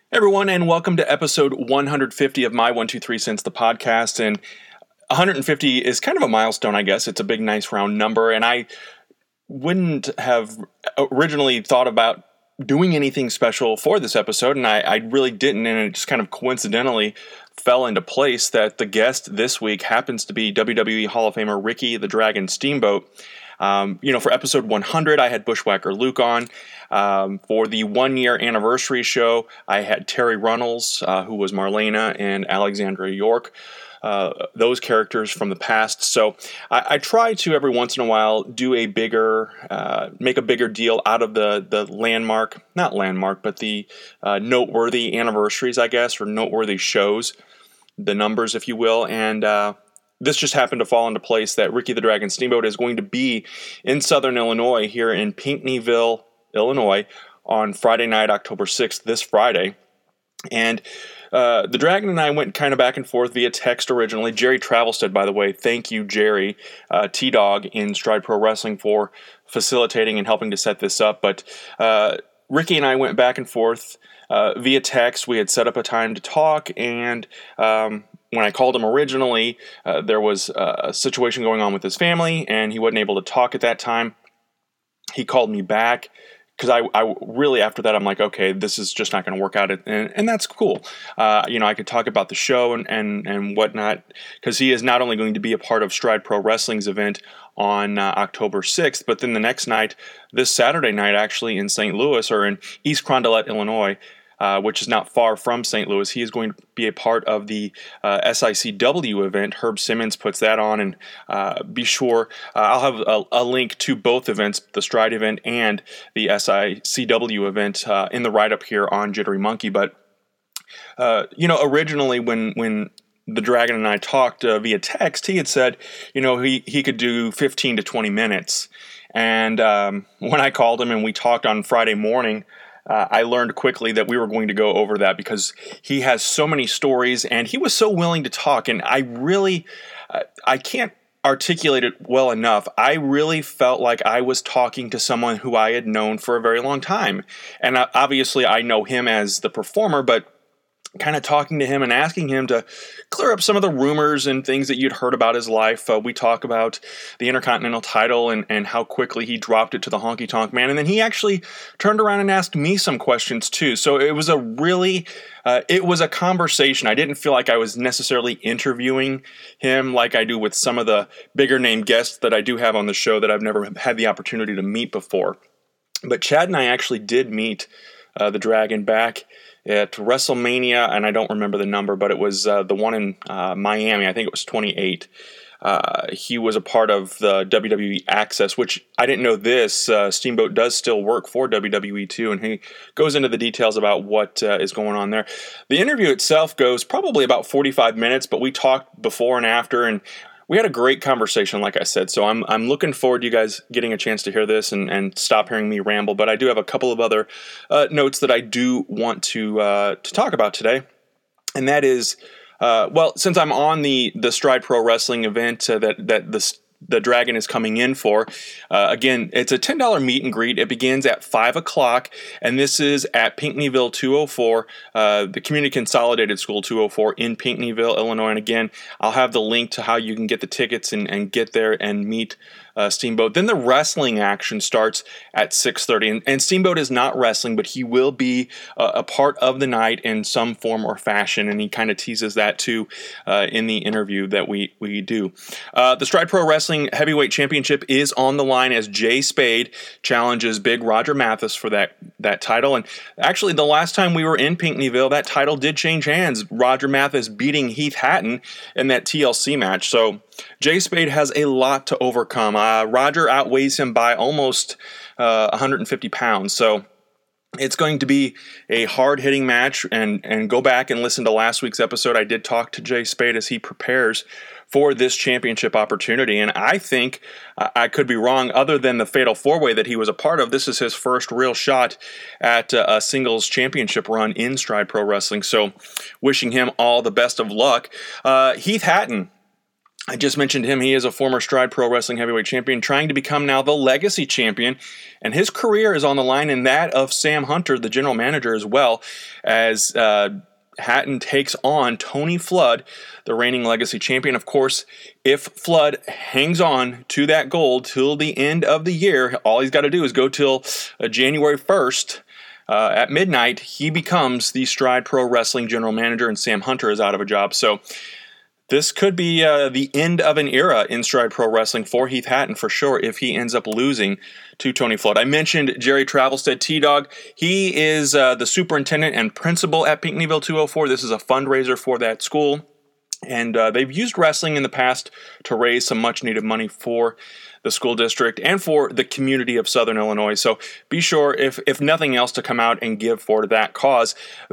Everyone, and welcome to episode 150 of My 123 Cents, the podcast. And 150 is kind of a milestone, I guess. It's a big, nice round number. And I wouldn't have originally thought about doing anything special for this episode, and I really didn't. And it just kind of coincidentally fell into place that the guest this week happens to be WWE Hall of Famer Ricky the Dragon Steamboat. For episode 100, I had Bushwhacker Luke on. For the 1-year anniversary show, I had Terry Runnels, who was Marlena, and Alexandra York, those characters from the past. So I try to, every once in a while, do a bigger, make a bigger deal out of the noteworthy anniversaries, I guess, or noteworthy shows, the numbers, if you will. And this just happened to fall into place that Ricky the Dragon Steamboat is going to be in Southern Illinois, here in Pinckneyville, Illinois, on Friday night, October 6th, this Friday. And the Dragon and I went kind of back and forth via text originally. Jerry Travelstead, by the way, thank you, Jerry, T-Dog in Stride Pro Wrestling, for facilitating and helping to set this up. But Ricky and I went back and forth via text. We had set up a time to talk, and when I called him originally, there was a situation going on with his family, and he wasn't able to talk at that time. He called me back, because I really, after that, I'm like, okay, this is just not going to work out, and that's cool. I could talk about the show and whatnot, because he is not only going to be a part of Stride Pro Wrestling's event on October 6th, but then the next night, this Saturday night, actually, in St. Louis, or in East Carondelet, Illinois, which is not far from St. Louis. He is going to be a part of the SICW event. Herb Simmons puts that on, and be sure, I'll have a link to both events, the Stride event and the SICW event, in the write-up here on Jittery Monkey. But, originally when the Dragon and I talked via text, he had said, he could do 15 to 20 minutes. And when I called him and we talked on Friday morning, I learned quickly that we were going to go over that because he has so many stories and he was so willing to talk. And I really, I can't articulate it well enough. I really felt like I was talking to someone who I had known for a very long time. And obviously I know him as the performer, but kind of talking to him and asking him to clear up some of the rumors and things that you'd heard about his life. We talk about the Intercontinental title and how quickly he dropped it to the Honky Tonk Man. And then he actually turned around and asked me some questions too. So it was it was a conversation. I didn't feel like I was necessarily interviewing him like I do with some of the bigger name guests that I do have on the show that I've never had the opportunity to meet before. But Chad and I actually did meet the Dragon back at WrestleMania, and I don't remember the number, but it was the one in Miami. I think it was 28. He was a part of the WWE Access, which I didn't know this. Steamboat does still work for WWE too, and he goes into the details about what is going on there. The interview itself goes probably about 45 minutes, but we talked before and after, and we had a great conversation, like I said, so I'm looking forward to you guys getting a chance to hear this and stop hearing me ramble, but I do have a couple of other notes that I do want to talk about today, and that is, since I'm on the Stride Pro Wrestling event that the Dragon is coming in for. Again, it's a $10 meet and greet. It begins at 5 o'clock, and this is at Pinckneyville 204, the Community Consolidated School 204 in Pinckneyville, Illinois. And again, I'll have the link to how you can get the tickets and get there and meet Steamboat. Then the wrestling action starts at 6:30, and Steamboat is not wrestling, but he will be a part of the night in some form or fashion, and he kind of teases that too in the interview that we do. The Stride Pro Wrestling Heavyweight Championship is on the line as Jay Spade challenges Big Roger Mathis for that title, and actually the last time we were in Pinckneyville, that title did change hands, Roger Mathis beating Heath Hatton in that TLC match, so Jay Spade has a lot to overcome. Roger outweighs him by almost 150 pounds, so it's going to be a hard-hitting match, and go back and listen to last week's episode. I did talk to Jay Spade as he prepares for this championship opportunity, and I think, I could be wrong, other than the Fatal 4-Way that he was a part of, this is his first real shot at a singles championship run in Stride Pro Wrestling, so wishing him all the best of luck. Heath Hatton, I just mentioned him. He is a former Stride Pro Wrestling heavyweight champion, trying to become now the Legacy champion. And his career is on the line, and that of Sam Hunter, the general manager, as well, as Hatton takes on Tony Flood, the reigning Legacy champion. Of course, if Flood hangs on to that gold till the end of the year, all he's got to do is go till January 1st. At midnight, he becomes the Stride Pro Wrestling general manager, and Sam Hunter is out of a job. So this could be the end of an era in Stride Pro Wrestling for Heath Hatton for sure if he ends up losing to Tony Flood. I mentioned Jerry Travelstead, T-Dog. He is the superintendent and principal at Pinckneyville 204. This is a fundraiser for that school. And they've used wrestling in the past to raise some much-needed money for the school district and for the community of Southern Illinois. So be sure, if nothing else, to come out and give for that cause.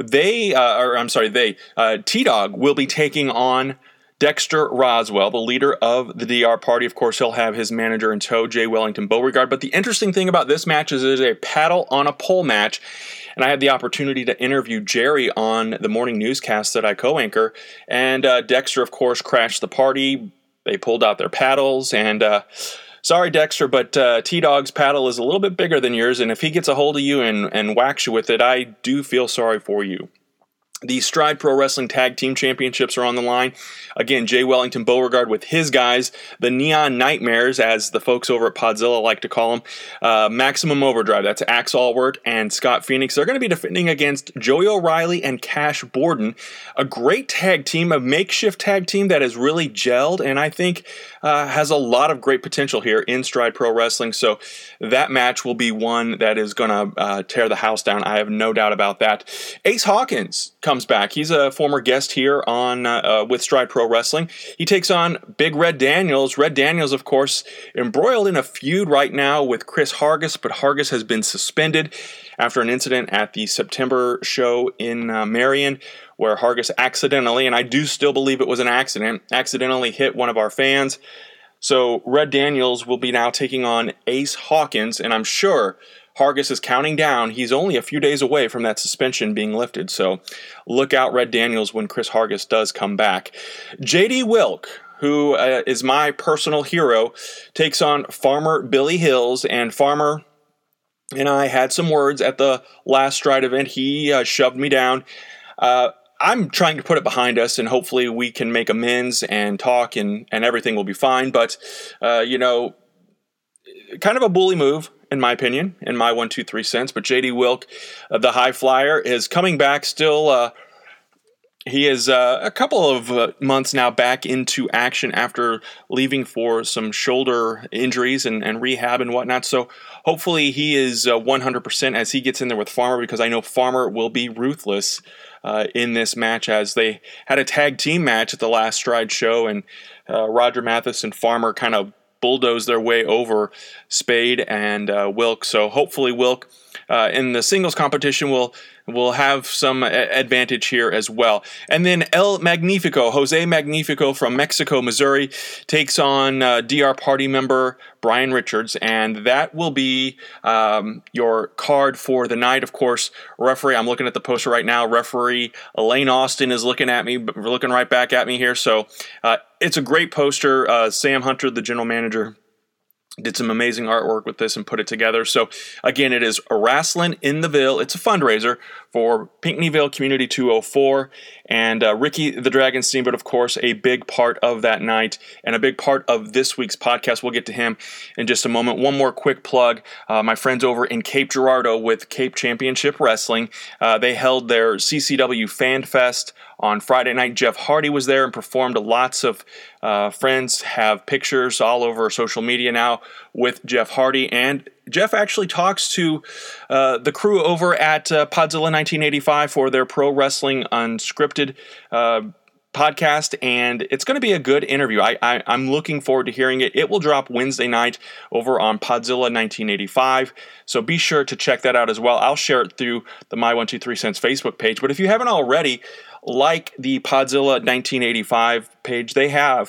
T-Dog will be taking on Dexter Roswell, the leader of the DR Party. Of course, he'll have his manager in tow, Jay Wellington Beauregard. But the interesting thing about this match is it is a paddle on a pole match. And I had the opportunity to interview Jerry on the morning newscast that I co-anchor. And Dexter, of course, crashed the party. They pulled out their paddles. And sorry, Dexter, but T-Dog's paddle is a little bit bigger than yours. And if he gets a hold of you and whacks you with it, I do feel sorry for you. The Stride Pro Wrestling Tag Team Championships are on the line. Again, Jay Wellington Beauregard with his guys, the Neon Nightmares, as the folks over at Podzilla like to call them. Maximum Overdrive, that's Axe Allward and Scott Phoenix. They're going to be defending against Joey O'Reilly and Cash Borden. A great tag team, a makeshift tag team that has really gelled and I think has a lot of great potential here in Stride Pro Wrestling. So that match will be one that is going to tear the house down. I have no doubt about that. Ace Hawkins comes back. He's a former guest here on with Stride Pro Wrestling. He takes on Big Red Daniels. Red Daniels, of course, embroiled in a feud right now with Chris Hargis, but Hargis has been suspended after an incident at the September show in Marion, where Hargis accidentally, and I do still believe it was an accident, accidentally hit one of our fans. So Red Daniels will be now taking on Ace Hawkins, and I'm sure Hargis is counting down. He's only a few days away from that suspension being lifted. So look out, Red Daniels, when Chris Hargis does come back. J.D. Wilk, who is my personal hero, takes on Farmer Billy Hills. And Farmer and I had some words at the last Stride event. He shoved me down. I'm trying to put it behind us, and hopefully we can make amends and talk, and everything will be fine. But, kind of a bully move, in my opinion, in my 1, 2, 3 cents. But J.D. Wilk, the high flyer, is coming back still. He is a couple of months now back into action after leaving for some shoulder injuries and rehab and whatnot. So hopefully he is 100% as he gets in there with Farmer, because I know Farmer will be ruthless in this match, as they had a tag team match at the last Stride show, and Roger Mathis and Farmer kind of bulldoze their way over Spade and Wilk. So hopefully Wilk in the singles competition will have some advantage here as well. And then El Magnifico, Jose Magnifico from Mexico, Missouri, takes on DR Party member Brian Richards, and that will be your card for the night. Of course, referee, I'm looking at the poster right now, referee Elaine Austin is looking at me, looking right back at me here. So it's a great poster. Sam Hunter, the general manager, did some amazing artwork with this and put it together. So, again, it is a Wrasslin' in the Ville. It's a fundraiser for Pinckneyville Community 204. And Ricky the Dragon Steamboat, of course, a big part of that night and a big part of this week's podcast. We'll get to him in just a moment. One more quick plug. My friends over in Cape Girardeau with Cape Championship Wrestling, they held their CCW Fan Fest on Friday night. Jeff Hardy was there and performed. Lots of friends have pictures all over social media now with Jeff Hardy. And Jeff actually talks to the crew over at Podzilla 1985 for their Pro Wrestling Unscripted podcast, and it's going to be a good interview. I'm looking forward to hearing it. It will drop Wednesday night over on Podzilla 1985, so be sure to check that out as well. I'll share it through the My 123 Cents Facebook page, but if you haven't already, like the Podzilla 1985 page, they have,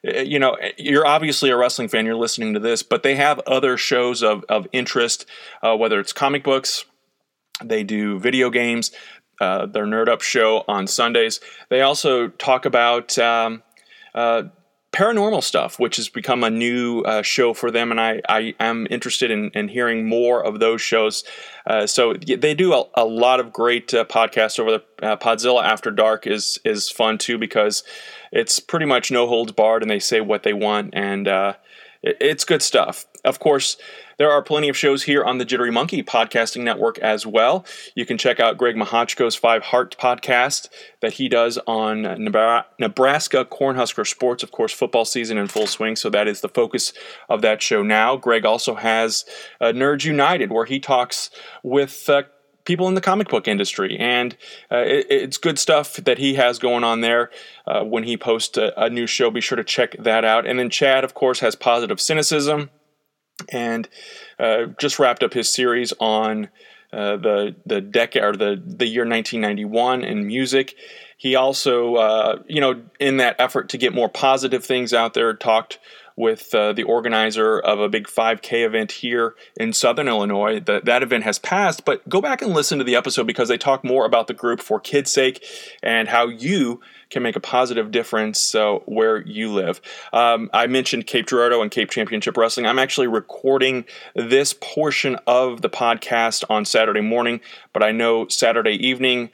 you're obviously a wrestling fan, you're listening to this, but they have other shows of interest, whether it's comic books, they do video games, their Nerd Up show on Sundays. They also talk about paranormal stuff, which has become a new show for them, and I am interested in hearing more of those shows. So they do a lot of great podcasts over the Podzilla After Dark is fun too, because it's pretty much no holds barred, and they say what they want, and it's good stuff. Of course, there are plenty of shows here on the Jittery Monkey Podcasting Network as well. You can check out Greg Mahochko's 5 Heart podcast that he does on Nebraska Cornhusker sports. Of course, football season in full swing, so that is the focus of that show now. Greg also has Nerds United, where he talks with people in the comic book industry, and it's good stuff that he has going on there. When he posts a new show, be sure to check that out. And then Chad, of course, has Positive Cynicism, and just wrapped up his series on the decade, or the year 1991 in music. He also, in that effort to get more positive things out there, talked with the organizer of a big 5K event here in Southern Illinois. That event has passed, but go back and listen to the episode, because they talk more about the group For Kids' Sake and how you can make a positive difference where you live. I mentioned Cape Girardeau and Cape Championship Wrestling. I'm actually recording this portion of the podcast on Saturday morning, but I know Saturday evening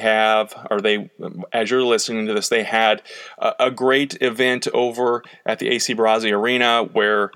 as you're listening to this, they had a great event over at the AC Brazzi Arena, where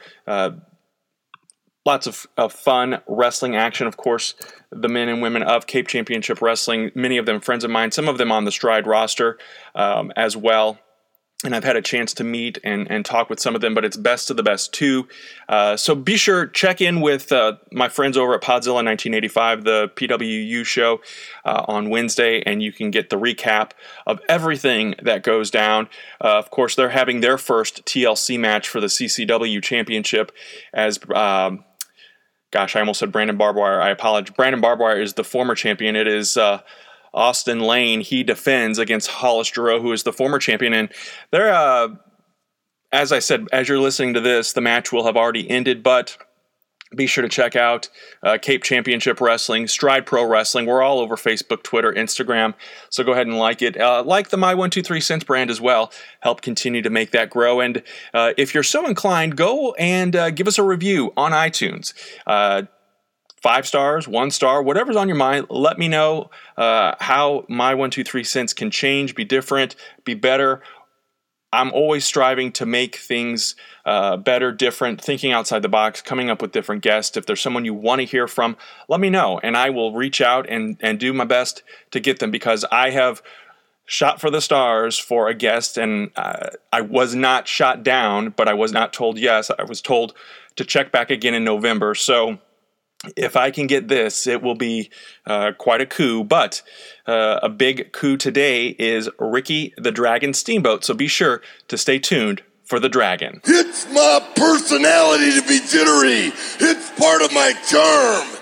lots of fun wrestling action. Of course, the men and women of Cape Championship Wrestling, many of them friends of mine, some of them on the Stride roster as well. And I've had a chance to meet and talk with some of them, but it's best of the best too. So be sure, check in with my friends over at Podzilla 1985, the PWU show on Wednesday, and you can get the recap of everything that goes down. Of course, they're having their first TLC match for the CCW Championship as... Gosh, I almost said Brandon Barbwire. I apologize. Brandon Barbwire is the former champion. It is Austin Lane. He defends against Hollis Giroux, who is the former champion. And they're, as I said, as you're listening to this, the match will have already ended, but be sure to check out Cape Championship Wrestling, Stride Pro Wrestling. We're all over Facebook, Twitter, Instagram, so go ahead and like it. Like the My 123 Cents brand as well. Help continue to make that grow. And if you're so inclined, go and give us a review on iTunes. 5 stars, 1 star, whatever's on your mind. Let me know how My 123 Cents can change, be different, be better. I'm always striving to make things better, different, thinking outside the box, coming up with different guests. If there's someone you want to hear from, let me know, and I will reach out and do my best to get them, because I have shot for the stars for a guest, and I was not shot down, but I was not told yes. I was told to check back again in November. So if I can get this, it will be quite a coup. But a big coup today is Ricky the Dragon Steamboat. So be sure to stay tuned for the Dragon. It's my personality to be jittery. It's part of my charm.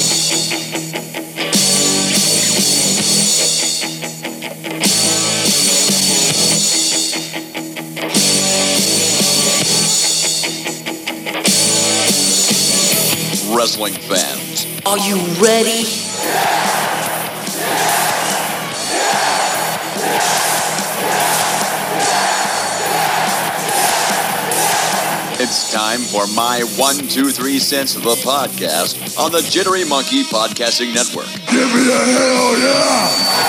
Wrestling fans, are you ready? It's time for My 123 Cents, the podcast on the Jittery Monkey Podcasting Network. Give me a hell yeah!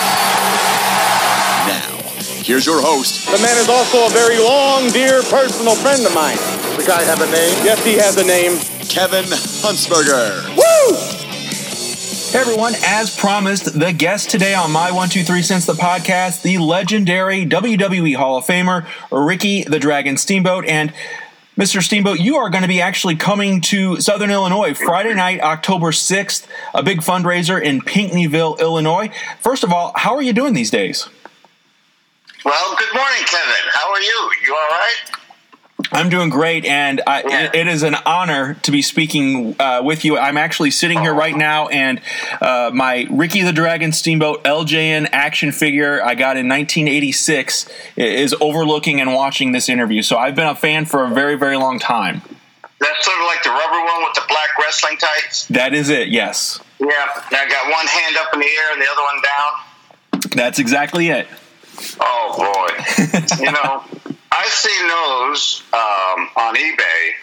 Now, here's your host. The man is also a very long, dear personal friend of mine. The guy have a name? Yes, he has a name. Kevin Huntsberger. Woo! Hey everyone, as promised, the guest today on My 123 Cents, the podcast, the legendary WWE Hall of Famer, Ricky the Dragon Steamboat. And Mr. Steamboat, you are going to be actually coming to Southern Illinois Friday night, October 6th, a big fundraiser in Pinckneyville, Illinois. First of all, how are you doing these days? Well, good morning, Kevin. How are you? You all right? I'm doing great, and it is an honor to be speaking with you. I'm actually sitting here right now, and my Ricky the Dragon Steamboat LJN action figure I got in 1986 is overlooking and watching this interview. So I've been a fan for a very, very long time. That's sort of like the rubber one with the black wrestling tights? That is it, yes. Yeah, I got one hand up in the air and the other one down. That's exactly it. Oh, boy. You know, I I've seen those on eBay.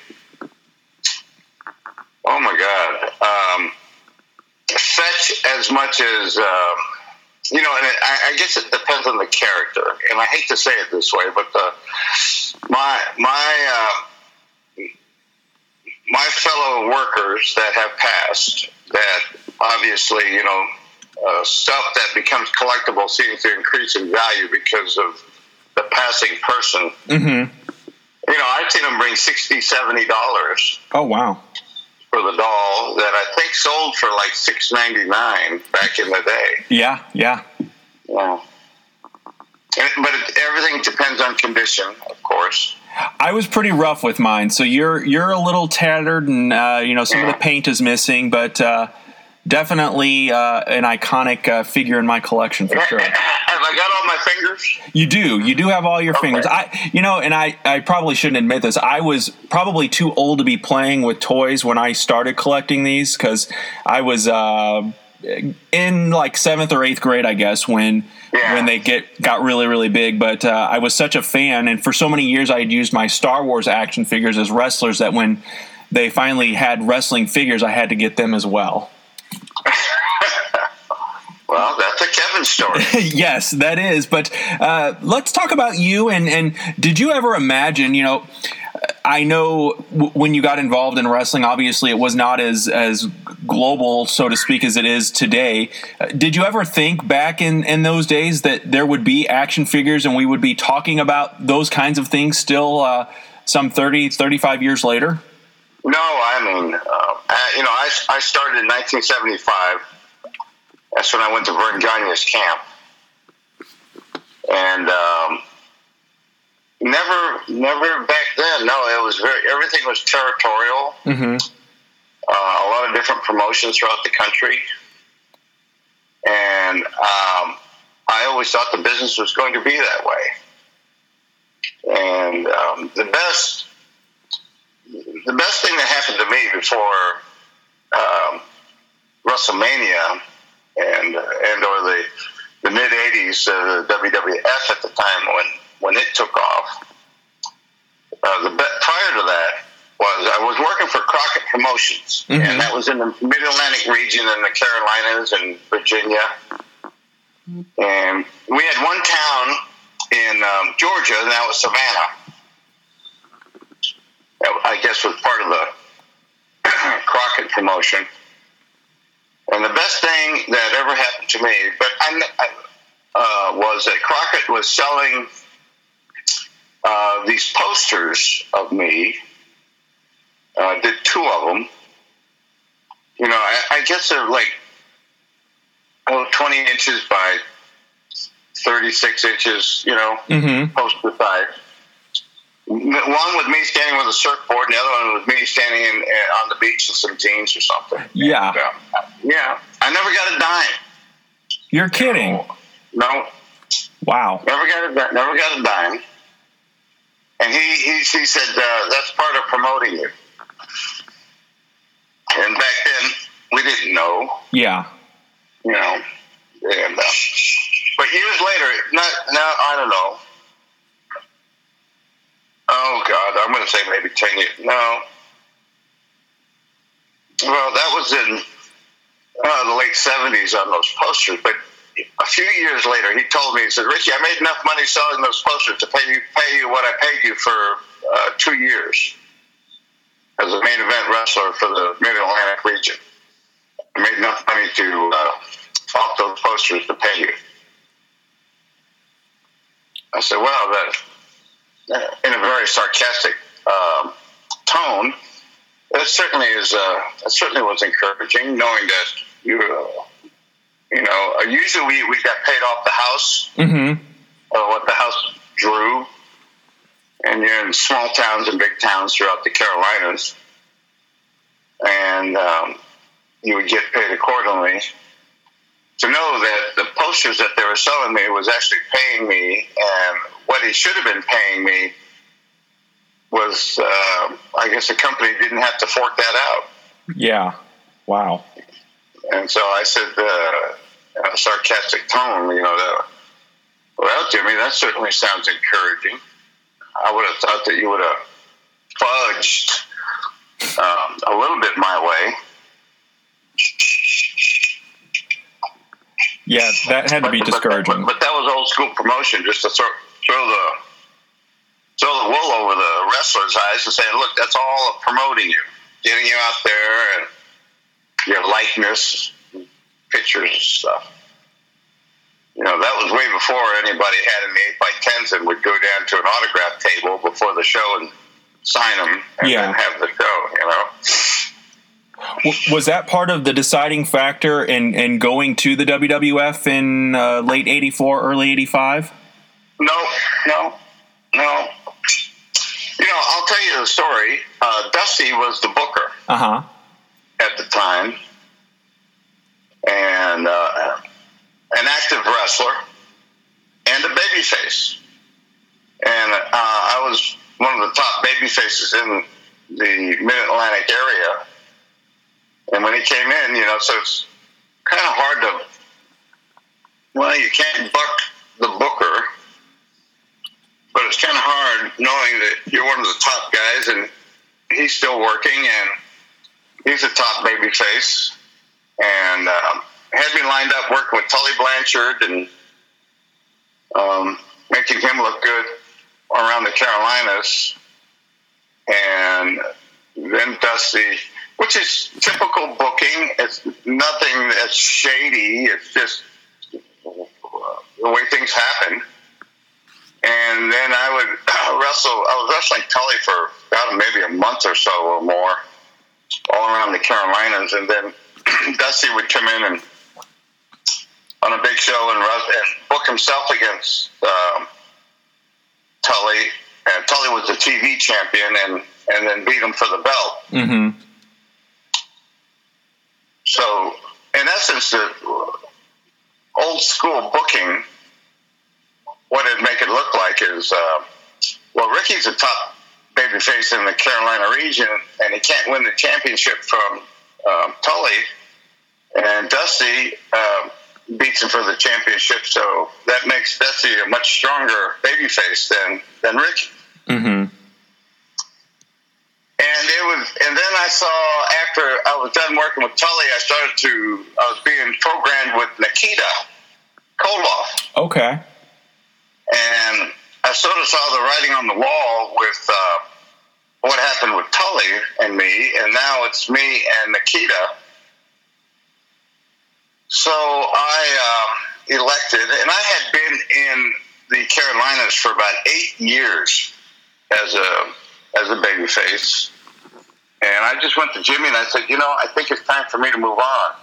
Oh my God. Fetch as much as, and I guess it depends on the character. And I hate to say it this way, but my fellow workers that have passed, that obviously, stuff that becomes collectible seems to increase in value because of the passing person. Mm-hmm. I've seen them bring $60, $70. Oh, wow. For the doll that I think sold for like $6.99 back in the day. Yeah. Yeah. But everything depends on condition, of course. I was pretty rough with mine, so you're a little tattered, and some of the paint is missing, but definitely an iconic figure in my collection for sure. Have I got all my fingers? You do have all your fingers. I probably shouldn't admit this. I was probably too old to be playing with toys when I started collecting these, because I was in like 7th or 8th grade, I guess, when they got really, really big. But I was such a fan, and for so many years I had used my Star Wars action figures as wrestlers that when they finally had wrestling figures, I had to get them as well. Well, that's a Kevin story. Yes, that is. But let's talk about you. And did you ever imagine, I know when you got involved in wrestling, obviously it was not as global, so to speak, as it is today. Did you ever think back in those days that there would be action figures and we would be talking about those kinds of things still some 30, 35 years later? No, I started in 1975. That's when I went to Vern Gagne's camp. And never back then. No, it was everything was territorial. Mm-hmm. A lot of different promotions throughout the country. And I always thought the business was going to be that way. And the best thing that happened to me before WrestleMania and or the mid '80s, WWF at the time when it took off. Prior to that was I was working for Crockett Promotions, mm-hmm. and that was in the Mid-Atlantic region in the Carolinas and Virginia. And we had one town in Georgia, and that was Savannah. I guess was part of the Crockett promotion. And the best thing that ever happened to me, was that Crockett was selling these posters of me. Did 2 of them. I guess they're like 20 inches by 36 inches, mm-hmm. poster size. One with me standing with a surfboard, and the other one was me standing on the beach in some jeans or something. Yeah. And, I never got a dime. You're kidding. No. Wow. Never got a dime. And he said, that's part of promoting you. And back then, we didn't know. Yeah. And, but years later, I don't know. Oh, God, I'm going to say maybe 10 years. No. Well, that was in the late 70s on those posters. But a few years later, he told me, he said, Richie, I made enough money selling those posters to pay you what I paid you for 2 years as a main event wrestler for the Mid-Atlantic region. I made enough money to off those posters to pay you. I said, well, that... in a very sarcastic tone, that certainly was encouraging, knowing that usually we got paid off the house, mm-hmm. or what the house drew, and you're in small towns and big towns throughout the Carolinas, and you would get paid accordingly. To know that the posters that they were selling me was actually paying me, and what he should have been paying me was, I guess the company didn't have to fork that out. Yeah. Wow. And so I said, in a sarcastic tone, well, Jimmy, that certainly sounds encouraging. I would have thought that you would have fudged a little bit my way. Yeah, that had to be discouraging. But that was old school promotion, just to throw the wool over the wrestlers' eyes and say, look, that's all promoting you, getting you out there and your likeness, pictures and stuff. You know, that was way before anybody had an 8x10s and would go down to an autograph table before the show and sign them and then have the show, you know. Was that part of the deciding factor in going to the WWF in late 84, early 85? No. You know, I'll tell you the story. Dusty was the booker at the time, and an active wrestler and a babyface. And I was one of the top babyfaces in the Mid-Atlantic area. And when he came in, you know, so it's kind of hard to, well, you can't buck the booker, but it's kind of hard knowing that you're one of the top guys and he's still working and he's a top baby face. And had me lined up working with Tully Blanchard and making him look good around the Carolinas. And then Dusty, which is typical booking. It's nothing that's shady. It's just the way things happen. And then I would wrestle. I was wrestling Tully for about maybe a month or so or more, all around the Carolinas. And then Dusty would come in and on a big show and book himself against Tully. And Tully was the TV champion, and then beat him for the belt. Mm-hmm. So, in essence, the old school booking, what it'd make it look like is, well, Ricky's a top babyface in the Carolina region, and he can't win the championship from Tully, and Dusty beats him for the championship, so that makes Dusty a much stronger babyface than Ricky. Mm-hmm. And then I saw, after I was done working with Tully, I was being programmed with Nikita Koloff. Okay. And I sort of saw the writing on the wall with what happened with Tully and me, and now it's me and Nikita. So I elected, and I had been in the Carolinas for about 8 years as a babyface. And I just went to Jimmy and I said, you know, I think it's time for me to move on.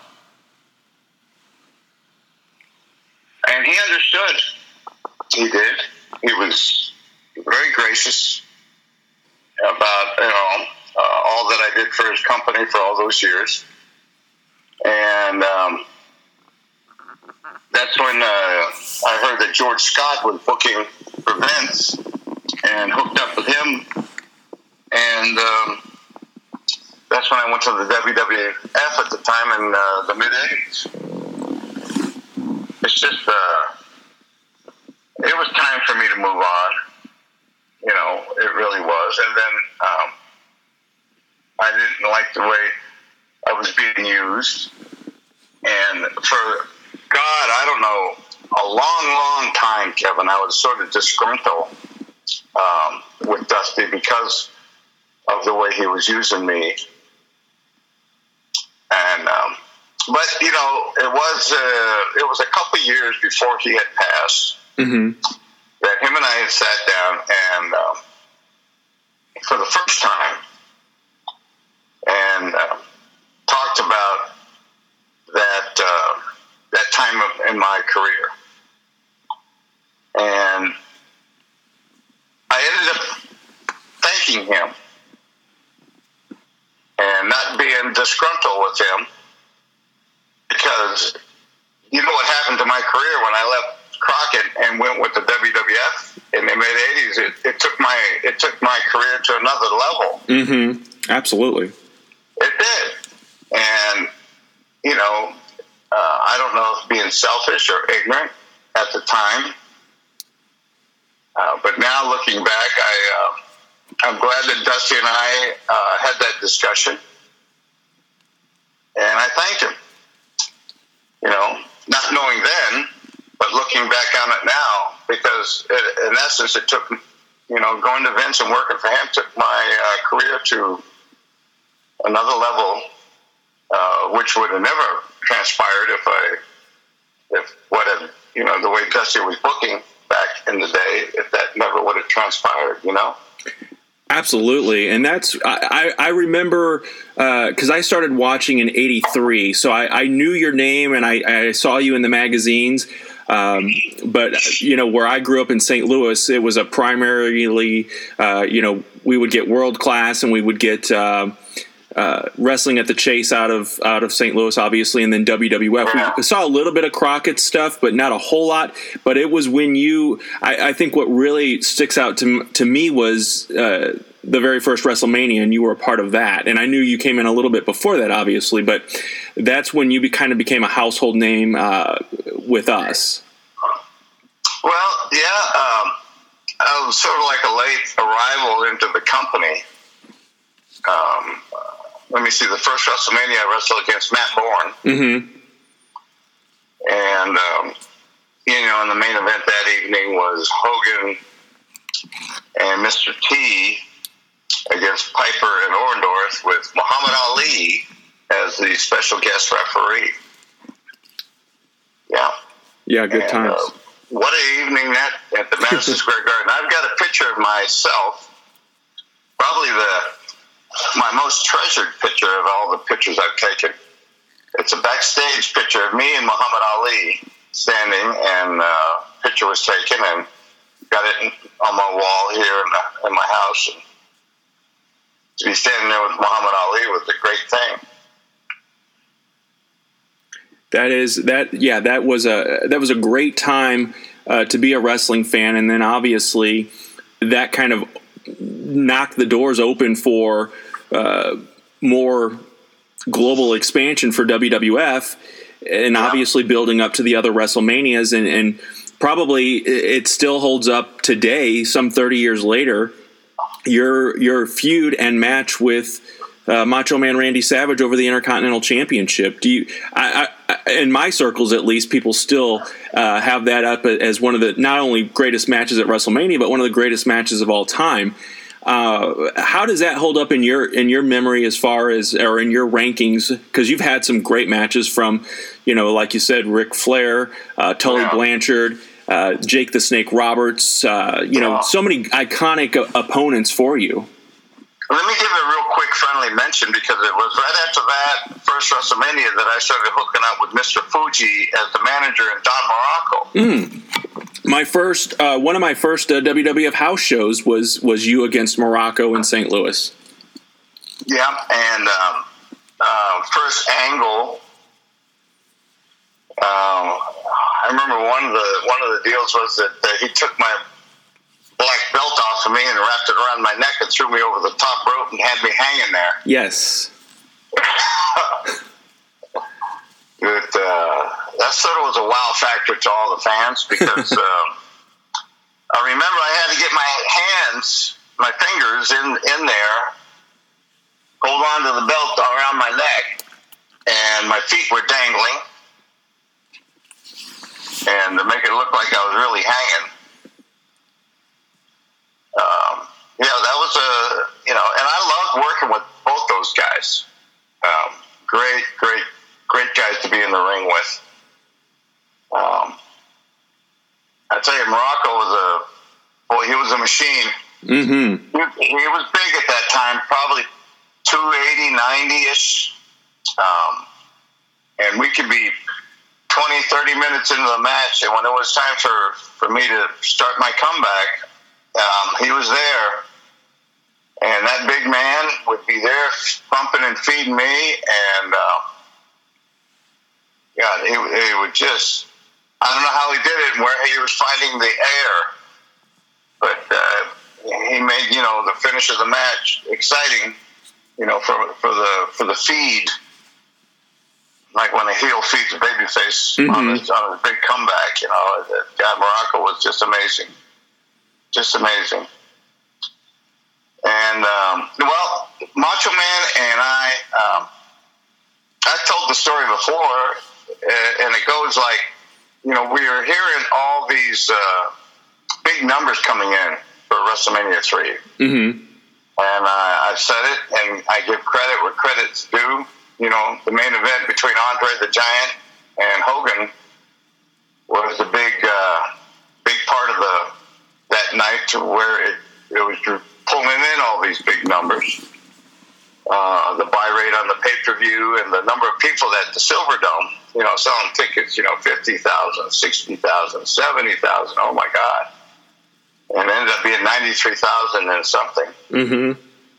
And he understood. He did. He was very gracious about, you know, all that I did for his company for all those years. And that's when I heard that George Scott was booking for Vince and hooked up with him. And that's when I went to the WWF at the time in the mid-'80s. It's just, it was time for me to move on. You know, it really was. And then I didn't like the way I was being used. And for, God, I don't know, a long, long time, Kevin, I was sort of disgruntled with Dusty because of the way he was using me. And, but, you know, it was a couple years before he had passed that him and I had sat down and for the first time and talked about that time in my career. And I ended up thanking him and not being disgruntled with him, because you know what happened to my career when I left Crockett and went with the WWF in the mid-'80s. It took my career to another level. Mm-hmm. Absolutely. It did. And, you know, I don't know if being selfish or ignorant at the time, But now looking back, I'm glad that Dusty and I had that discussion, and I thanked him. Not knowing then, but looking back on it now, because in essence, it took, going to Vince and working for him took my career to another level, which would have never transpired the way Dusty was booking back in the day, if that never would have transpired, Absolutely. And that's, I remember, because I started watching in '83, so I knew your name and I saw you in the magazines. But, where I grew up in St. Louis, it was a primarily, we would get World Class and we would get Wrestling at the Chase out of St. Louis, obviously, and then WWF. We saw a little bit of Crockett stuff, but not a whole lot. But it was when I think what really sticks out to me was the very first WrestleMania, and you were a part of that. And I knew you came in a little bit before that, obviously, but that's when you kind of became a household name with us. Well, yeah, I was sort of like a late arrival into the company. Let me see, the first WrestleMania I wrestled against Matt Bourne. Mm-hmm. And, and the main event that evening was Hogan and Mr. T against Piper and Orndorff with Muhammad Ali as the special guest referee. Yeah. Yeah, good times. What an evening that at the Madison Square Garden. I've got a picture of myself, probably my most treasured picture of all the pictures I've taken. It's a backstage picture of me and Muhammad Ali standing, and picture was taken, and got it on my wall here in my house. And to be standing there with Muhammad Ali was a great thing. That was a great time to be a wrestling fan, and then obviously that kind of knocked the doors open for more global expansion for WWF, and obviously building up to the other WrestleManias, and probably it still holds up today, some 30 years later. Your feud and match with Macho Man Randy Savage over the Intercontinental Championship. In my circles, at least, people still have that up as one of the not only greatest matches at WrestleMania, but one of the greatest matches of all time. How does that hold up in your memory as far as, or in your rankings? Because you've had some great matches from, like you said, Ric Flair, Tully Blanchard, Jake the Snake Roberts, so many iconic opponents for you. Let me give a real quick friendly mention, because it was right after that first WrestleMania that I started hooking up with Mr. Fuji as the manager and Don Morocco. My first, one of my first WWF house shows was you against Morocco in St. Louis. Yeah, and first angle. I remember one of the deals was that he took my black belt off of me and wrapped it around my neck and threw me over the top rope and had me hanging there. Yes. That sort of was a wow factor to all the fans, because I remember I had to get my fingers in there, hold on to the belt around my neck, and my feet were dangling, and to make it look like I was really hanging. That was and I loved working with both those guys. Great guys to be in the ring with. I tell you, Morocco he was a machine. Mm-hmm. He was big at that time, probably 280, 90-ish. And we could be 20, 30 minutes into the match, and when it was time for me to start my comeback, he was there. And that big man would be there pumping and feeding me, and he would just, I don't know how he did it and where he was finding the air, but he made, the finish of the match exciting, for the feed, like when a heel feeds a babyface on his big comeback. That guy Morocco was just amazing. Just amazing. And, well, Macho Man and I told the story before, and it goes like, we were hearing all these big numbers coming in for WrestleMania 3. Mm-hmm. And I said it, and I give credit where credit's due. The main event between Andre the Giant and Hogan was the big part of that night, to where it was pulling in all these big numbers. The buy rate on the pay-per-view and the number of people at the Silverdome, selling tickets, 50,000, 60,000, 70,000. Oh my God. And it ended up being 93,000 and something. Mm-hmm.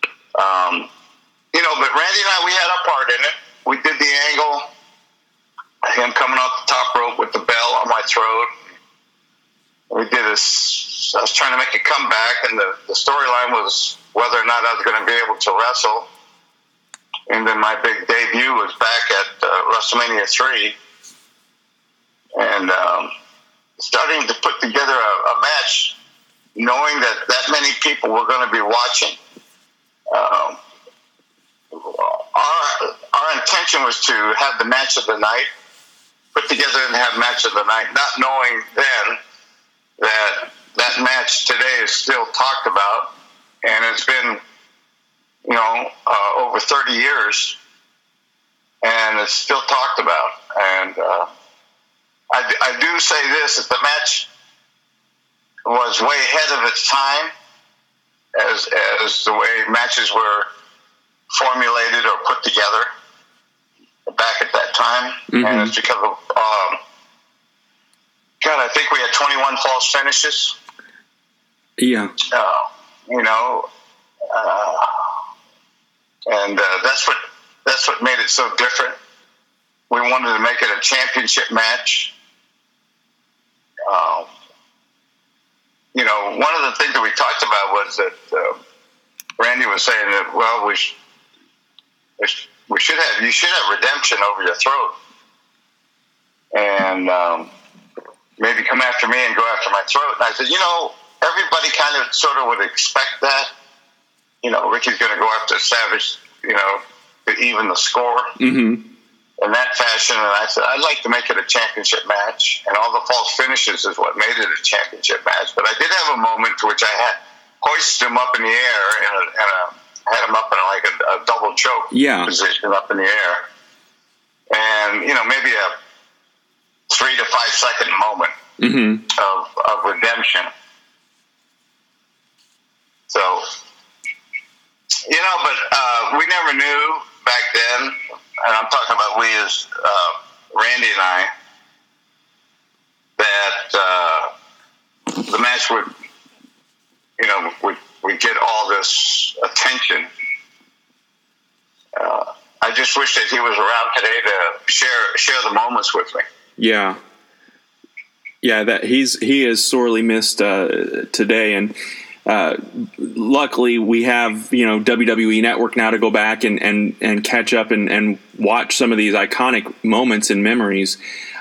But Randy and I, we had our part in it. We did the angle, him coming off the top rope with the bell on my throat. We did this. I was trying to make a comeback, and the storyline was whether or not I was going to be able to wrestle. And then my big debut was back at WrestleMania 3. And starting to put together a match, knowing that many people were going to be watching. Our intention was to have the match of the night, put together and have match of the night, not knowing then that match today is still talked about, and it's been, over 30 years, and it's still talked about. And I do say this, that the match was way ahead of its time as the way matches were formulated or put together back at that time. Mm-hmm. And it's because of, I think we had 21 false finishes. Yeah. And that's what made it so different. We wanted to make it a championship match. One of the things that we talked about was that Randy was saying that, well, you should have redemption over your throat, and maybe come after me and go after my throat. And I said, everybody kind of sort of would expect that. Ricky's going to go after Savage, to even the score. Mm-hmm. In that fashion. And I said, I'd like to make it a championship match, and all the false finishes is what made it a championship match. But I did have a moment to which I had hoisted him up in the air and had him up in like a double choke position up in the air. And, maybe a 3 to 5 second moment of redemption. So, but we never knew back then, and I'm talking about we as Randy and I, that the match would get all this attention. I just wish that he was around today to share the moments with me. Yeah, that he is sorely missed today, and luckily we have WWE Network now to go back and catch up and watch some of these iconic moments and memories.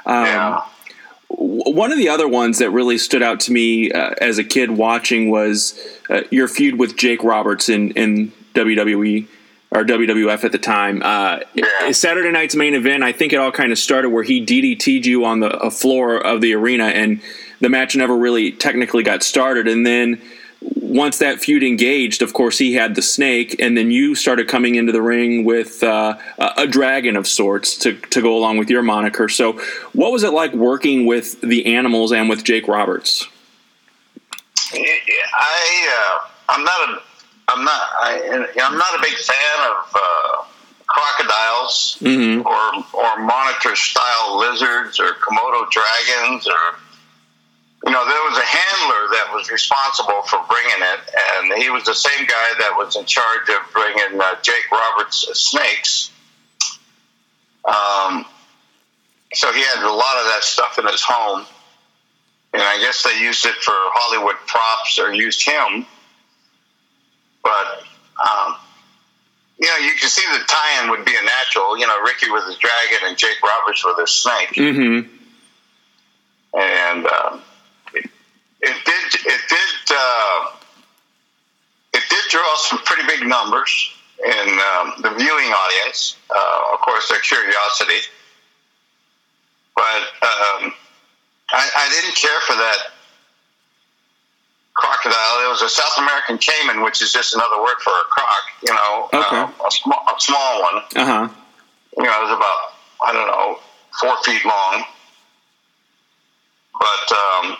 One of the other ones that really stood out to me as a kid watching was your feud with Jake Roberts in WWE or WWF at the time. Saturday night's main event, I think it all kind of started where he DDT'd you on the floor of the arena, and the match never really technically got started. And then once that feud engaged, of course, he had the snake, and then you started coming into the ring with a dragon of sorts to go along with your moniker. So what was it like working with the Animals and with Jake Roberts? I'm not a big fan of crocodiles or monitor-style lizards or Komodo dragons or... there was a handler that was responsible for bringing it, and he was the same guy that was in charge of bringing Jake Roberts' snakes. So he had a lot of that stuff in his home, and I guess they used it for Hollywood props or used him. But, you can see the tie-in would be a natural, Ricky with his dragon and Jake Roberts with his snake. Mm-hmm. And... It did numbers in the viewing audience. Of course, their curiosity. But I didn't care for that crocodile. It was a South American caiman, which is just another word for a croc, a small one. Uh-huh. It was about, 4 feet long. But,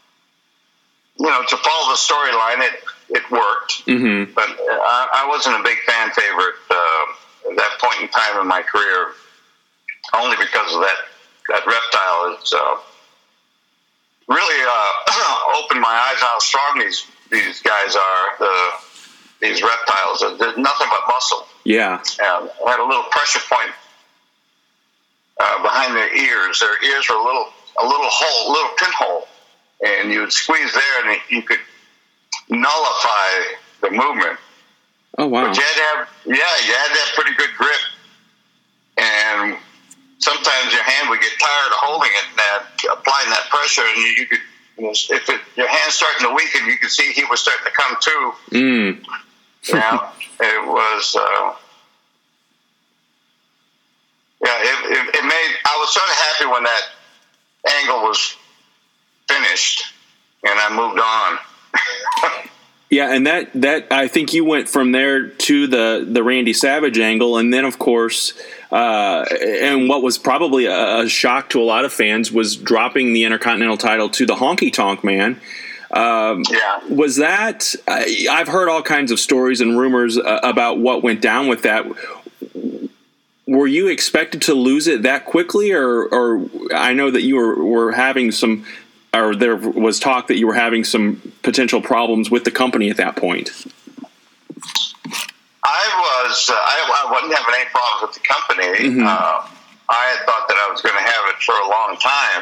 to follow the storyline, it worked. Mm-hmm. But I wasn't a big fan favorite at that point in time in my career, only because of that reptile. It's really opened my eyes on how strong these guys are, these reptiles. There's nothing but muscle. Yeah. Had a little pressure point behind their ears. Their ears were a little hole, a little pinhole, and you would squeeze there, and you could nullify the movement. Oh wow! But you had to have pretty good grip, and sometimes your hand would get tired of holding it and applying that pressure, and you could, your hand's starting to weaken, you could see he was starting to come to. Yeah, it was. It made. I was sort of happy when that angle was finished, and I moved on. Yeah, and that I think you went from there to the Randy Savage angle, and then of course, and what was probably a shock to a lot of fans was dropping the Intercontinental title to the Honky Tonk Man. Was that? I've heard all kinds of stories and rumors about what went down with that. Were you expected to lose it that quickly, or I know that you were having some, or there was talk that you were having some potential problems with the company at that point? I wasn't having any problems with the company. Mm-hmm. I had thought that I was going to have it for a long time.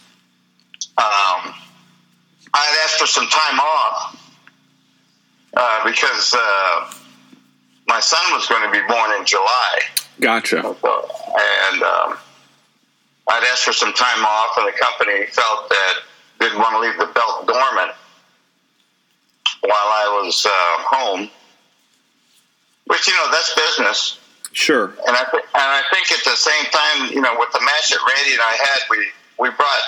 I had asked for some time off because my son was going to be born in July. Gotcha. And I'd asked for some time off, and the company felt that didn't want to leave the belt dormant while I was home. Which, that's business. Sure. And I think at the same time, with the match that Randy and I had, we brought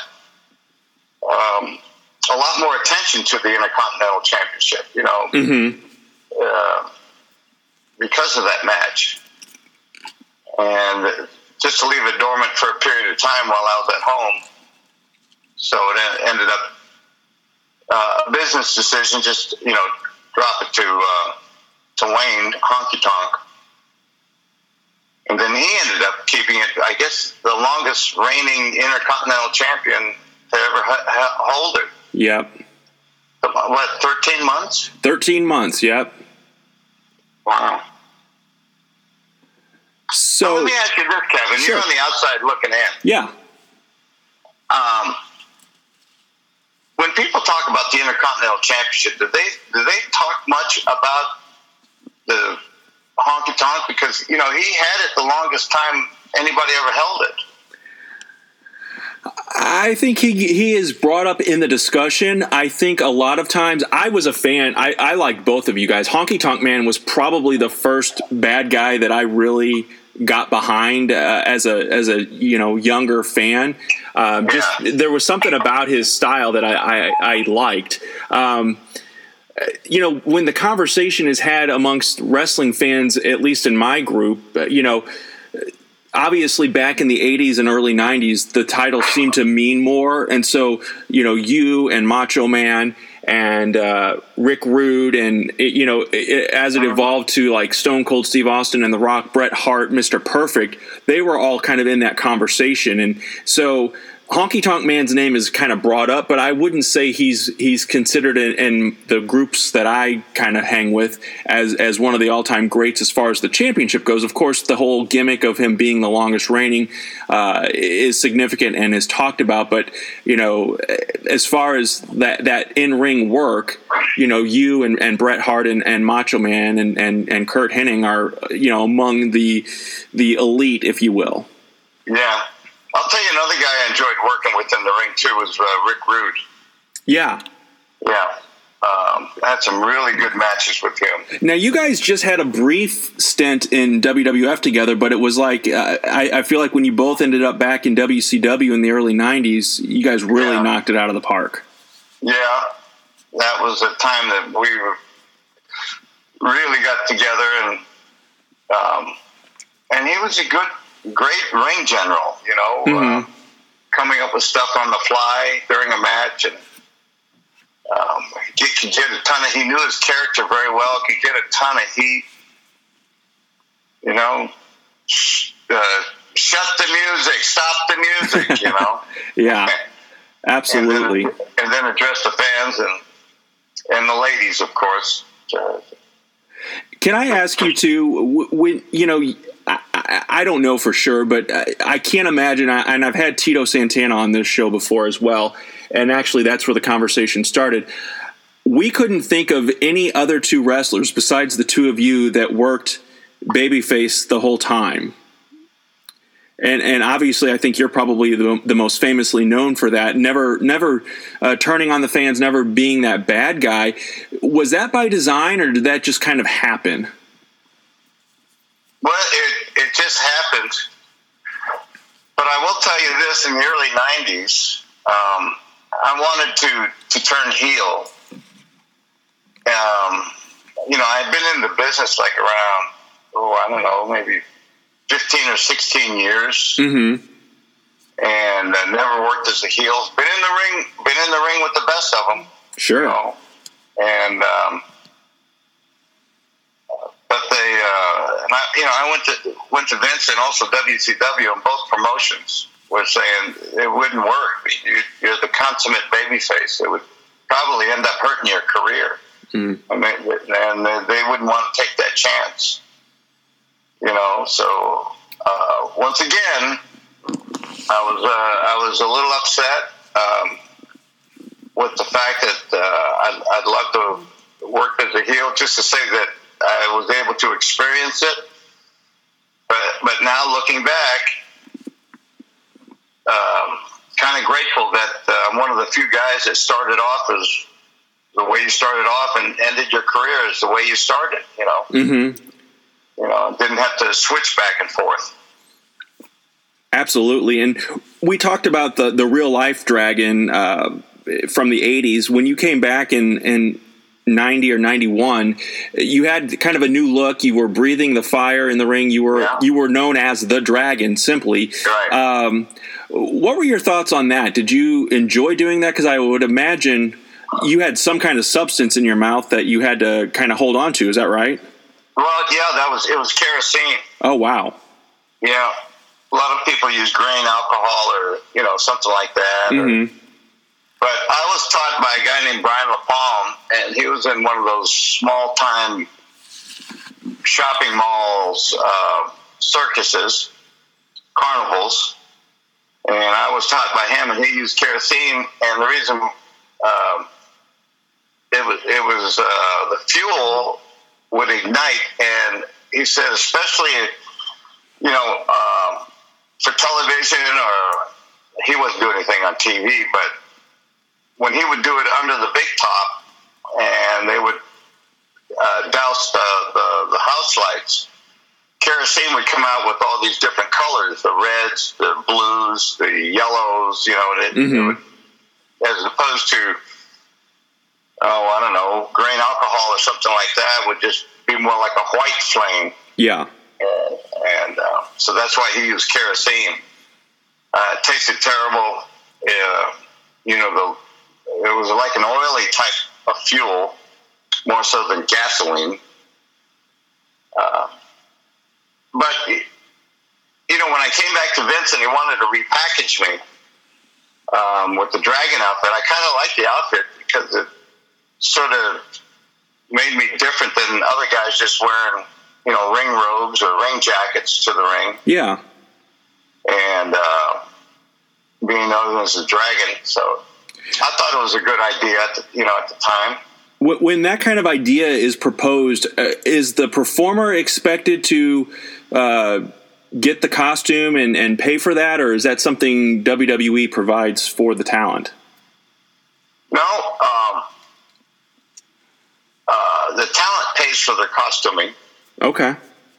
a lot more attention to the Intercontinental Championship, because of that match. And just to leave it dormant for a period of time while I was at home. So it ended up a business decision, just, drop it to Wayne, Honky Tonk. And then he ended up keeping it, I guess, the longest reigning Intercontinental Champion to ever hold it. Yep. What, 13 months? 13 months, yep. Wow. So let me ask you this, Kevin. Sure. You're on the outside looking in. Yeah. When people talk about the Intercontinental Championship, do they talk much about the Honky Tonk? Because, he had it the longest time anybody ever held it. I think he is brought up in the discussion. I think a lot of times I was a fan. I like both of you guys. Honky Tonk Man was probably the first bad guy that I really got behind as a younger fan. There was something about his style that I liked. When the conversation is had amongst wrestling fans, at least in my group, obviously back in the 80s and early 90s, the title seemed to mean more. And so, you and Macho Man and Rick Rude and, as it evolved to like Stone Cold Steve Austin and The Rock, Bret Hart, Mr. Perfect, they were all kind of in that conversation. And so Honky Tonk Man's name is kind of brought up, but I wouldn't say he's considered in the groups that I kind of hang with as one of the all-time greats as far as the championship goes. Of course, the whole gimmick of him being the longest reigning is significant and is talked about. But as far as that in-ring work, you and Bret Hart and Macho Man and Curt Hennig are among the elite, if you will. Yeah. I'll tell you another guy I enjoyed working with in the ring, too, was Rick Rude. Yeah. Yeah. Had some really good matches with him. Now, you guys just had a brief stint in WWF together, but it was like, I feel like when you both ended up back in WCW in the early 90s, you guys really knocked it out of the park. Yeah, that was a time that we really got together, and he was a great ring general, coming up with stuff on the fly during a match, and he could get a ton of. He knew his character very well. Could get a ton of heat. Shut the music. Stop the music. Yeah, absolutely. And then address the fans and the ladies, of course. Can I ask you to, when I don't know for sure, but I can't imagine, and I've had Tito Santana on this show before as well, and actually that's where the conversation started. We couldn't think of any other two wrestlers besides the two of you that worked babyface the whole time. And obviously, I think you're probably the most famously known for that. Never turning on the fans, never being that bad guy. Was that by design, or did that just kind of happen? Well, it just happened. But I will tell you this: in the early '90s, I wanted to turn heel. I'd been in the business like around, maybe 15 or 16 years, and never worked as a heel. Been in the ring with the best of them. Sure. And but they, I went to Vince and also WCW, and both promotions were saying it wouldn't work. You're the consummate babyface. It would probably end up hurting your career. And they wouldn't want to take that chance. So once again, I was a little upset with the fact that I'd love to work as a heel, just to say that I was able to experience it. But now looking back, kind of grateful that I'm one of the few guys that started off as the way you started off and ended your career is the way you started. Didn't have to switch back and forth. Absolutely. And we talked about the real life Dragon from the 80s. When you came back in 90 or 91, you had kind of a new look. You were breathing the fire in the ring. You were known as the Dragon, simply. Right. What were your thoughts on that? Did you enjoy doing that? Because I would imagine you had some kind of substance in your mouth that you had to kind of hold on to. Is that right? Well, yeah, it was kerosene. Oh, wow. Yeah. A lot of people use grain alcohol or, something like that. But I was taught by a guy named Brian LaPalme, and he was in one of those small-time shopping malls, circuses, carnivals. And I was taught by him, and he used kerosene. And the reason it was the fuel would ignite, and he said, especially for television, or he wasn't doing anything on TV, but when he would do it under the big top, and they would douse the house lights, kerosene would come out with all these different colors: the reds, the blues, the yellows. It would, as opposed to grain alcohol or something like that, would just be more like a white flame. Yeah. And so that's why he used kerosene. It tasted terrible. It was like an oily type of fuel, more so than gasoline. But when I came back to Vince and he wanted to repackage me with the Dragon outfit, I kind of liked the outfit because it sort of made me different than other guys just wearing, ring robes or ring jackets to the ring. Yeah. And being known as the Dragon. So I thought it was a good idea at the time. When that kind of idea is proposed, is the performer expected to get the costume and pay for that, or is that something WWE provides for the talent? No. for their costuming. Okay.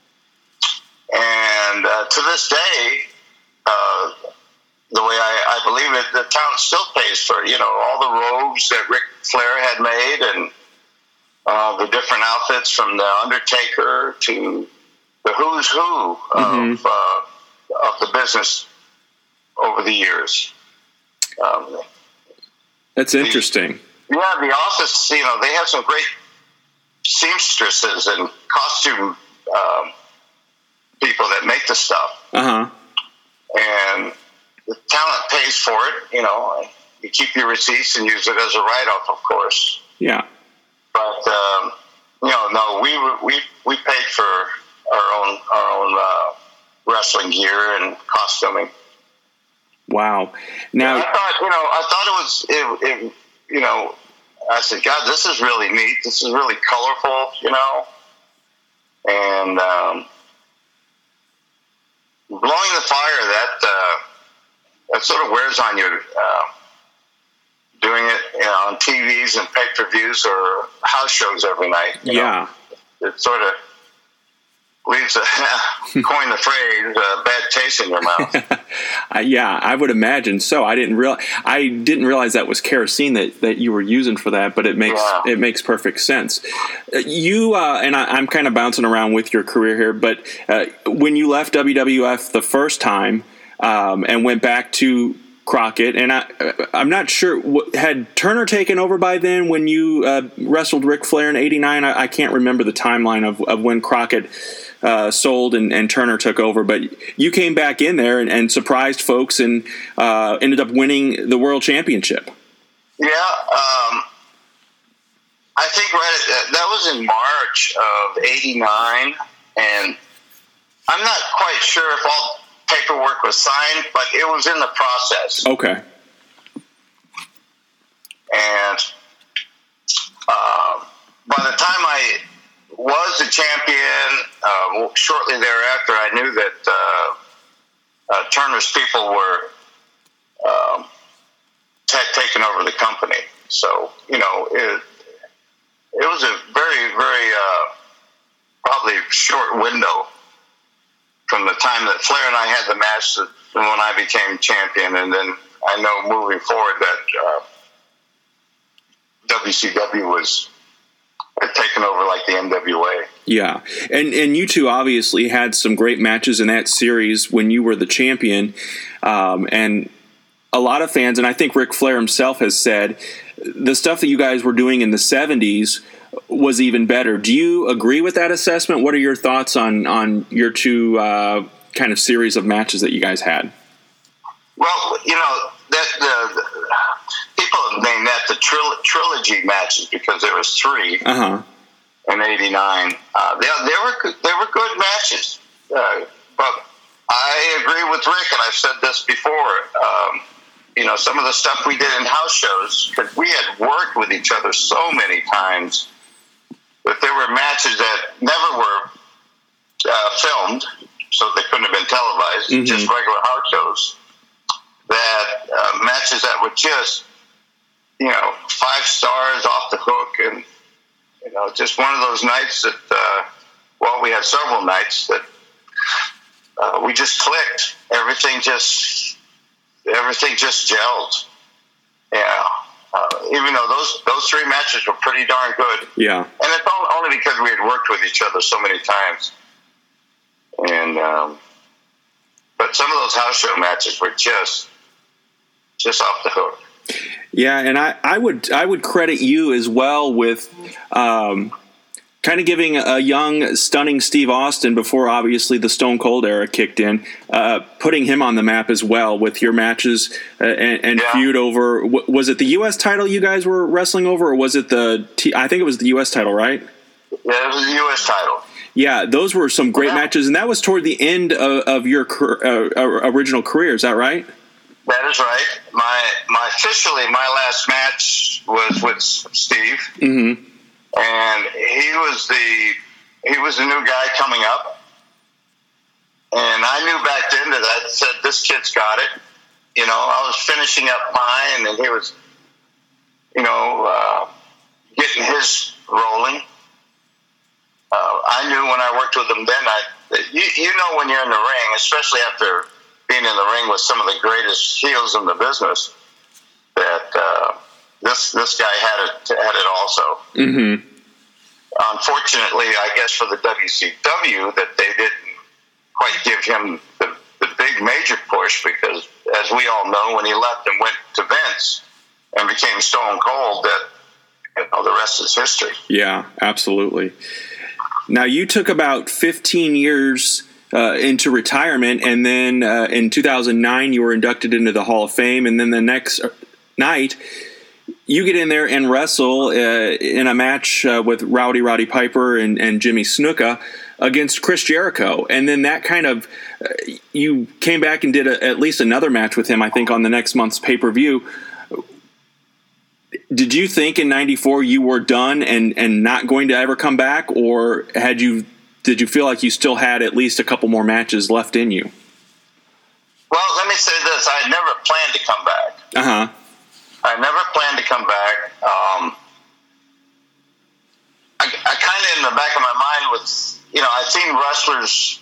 And to this day, the way I believe it, the town still pays for, all the robes that Ric Flair had made and the different outfits from the Undertaker to the who's who of the business over the years. That's interesting. The office, they have some great seamstresses and costume people that make the stuff. Uh-huh. And the talent pays for it, You keep your receipts and use it as a write-off, of course. Yeah. But no, we paid for our own wrestling gear and costuming. Wow. Now I thought it was I said, God, this is really neat. This is really colorful, and blowing the fire that sort of wears on you. Doing it on TVs and pay-per-views or house shows every night. You know? It sort of leaves coin the phrase, bad taste in your mouth. Yeah, I would imagine so. I didn't realize that was kerosene that you were using for that, but it makes perfect sense. You and I'm kind of bouncing around with your career here, but when you left WWF the first time and went back to Crockett, and I'm not sure, had Turner taken over by then when you wrestled Ric Flair in '89? I can't remember the timeline of when Crockett sold and Turner took over, but you came back in there and surprised folks and ended up winning the World Championship. Yeah, I think that was in March of '89, and I'm not quite sure if all paperwork was signed, but it was in the process. Okay. And by the time I was the champion, shortly thereafter, I knew that Turner's people had taken over the company. So, it was a very, very probably short window from the time that Flair and I had the match to when I became champion. And then I know moving forward that WCW had taken over like the NWA. Yeah. And you two obviously had some great matches in that series when you were the champion. And a lot of fans, and I think Ric Flair himself has said, the stuff that you guys were doing in the 70s was even better. Do you agree with that assessment? What are your thoughts on your two kind of series of matches that you guys had? Well, that the people named that the trilogy matches because there was three in '89. They were good matches, but I agree with Rick, and I've said this before. Some of the stuff we did in house shows, because we had worked with each other so many times. But there were matches that never were filmed, so they couldn't have been televised, just regular house shows. That matches that were just, 5 stars off the hook, and just one of those nights that, we had several nights that we just clicked. Everything just gelled. Yeah. Even though those three matches were pretty darn good. Yeah. And it's only because we had worked with each other so many times. And but some of those house show matches were just off the hook. Yeah, and I would credit you as well with kind of giving a young, stunning Steve Austin, before obviously the Stone Cold era kicked in, putting him on the map as well with your matches and feud over. Was it the U.S. title you guys were wrestling over, or was it I think it was the U.S. title, right? Yeah, it was the U.S. title. Yeah, those were some great matches, and that was toward the end of your original career. Is that right? That is right. My last match was with Steve. Mm-hmm. And he was the new guy coming up, and I knew back then that I said, this kid's got it. I was finishing up mine, and he was, getting his rolling. worked with him then, you know when you're in the ring, especially after being in the ring with some of the greatest heels in the business, that this guy had it also. Mm-hmm. Unfortunately, I guess for the WCW, that they didn't quite give him the big major push, because, as we all know, when he left and went to Vince and became Stone Cold, that the rest is history. Yeah, absolutely. Now, you took about 15 years into retirement, and then in 2009 you were inducted into the Hall of Fame, and then the next night you get in there and wrestle in a match with Roddy Piper and Jimmy Snuka against Chris Jericho. And then that kind of you came back and did at least another match with him, I think, on the next month's pay-per-view. Did you think in '94 you were done and not going to ever come back, or did you feel like you still had at least a couple more matches left in you? Well, let me say this. I never planned to come back. Uh-huh. I never planned to come back. I kind of, in the back of my mind, was, I've seen wrestlers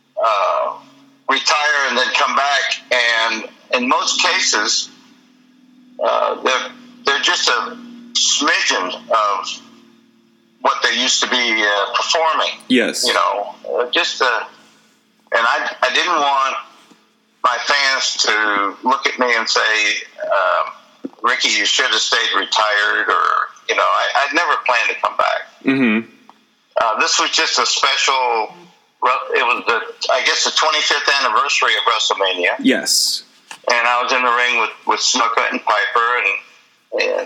retire and then come back, and in most cases, they're just a smidgen of what they used to be performing. Yes. And I didn't want my fans to look at me and say, Ricky, you should have stayed retired, or, I'd never planned to come back. Mm-hmm. This was just a special, it was the 25th anniversary of WrestleMania. Yes. And I was in the ring with Snuka and Piper, and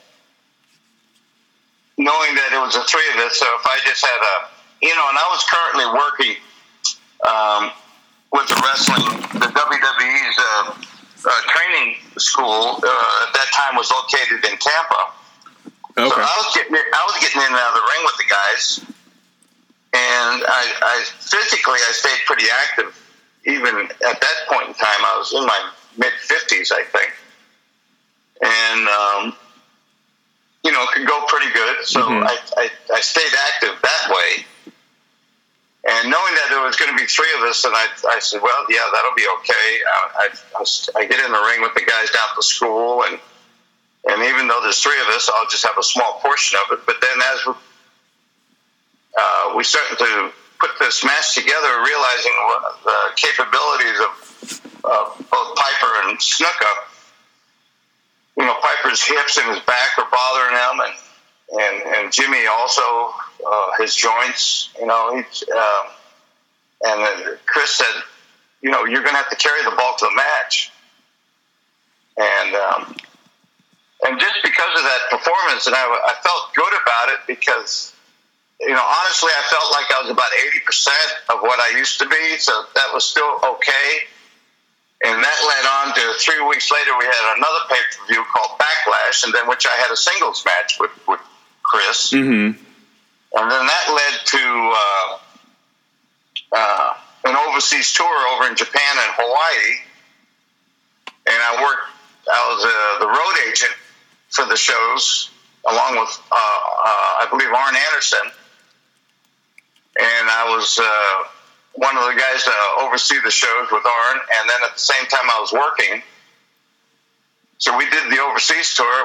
knowing that it was the three of us, so if I just had and I was currently working with the WWE's training school at that time was located in Tampa. Okay. So I was getting in and out of the ring with the guys, and I physically stayed pretty active. Even at that point in time, I was in my mid-50s, I think, and could go pretty good. So mm-hmm. I stayed active that way. And knowing that there was going to be three of us, and I said, well, yeah, that'll be okay. I get in the ring with the guys down at the school, and even though there's three of us, I'll just have a small portion of it. But then as we started to put this match together, realizing the capabilities of both Piper and Snuka, Piper's hips and his back are bothering him, and Jimmy also, his joints, and Chris said, you're going to have to carry the bulk of the match. And just because of that performance, and I felt good about it because, honestly, I felt like I was about 80% of what I used to be, so that was still okay. And that led on to 3 weeks later, we had another pay-per-view called Backlash, and then which I had a singles match with Chris. Mm-hmm. And then that led to an overseas tour over in Japan and Hawaii. And I was the road agent for the shows, along with, I believe, Arn Anderson. And I was one of the guys to oversee the shows with Arn, and then at the same time I was working. So we did the overseas tour.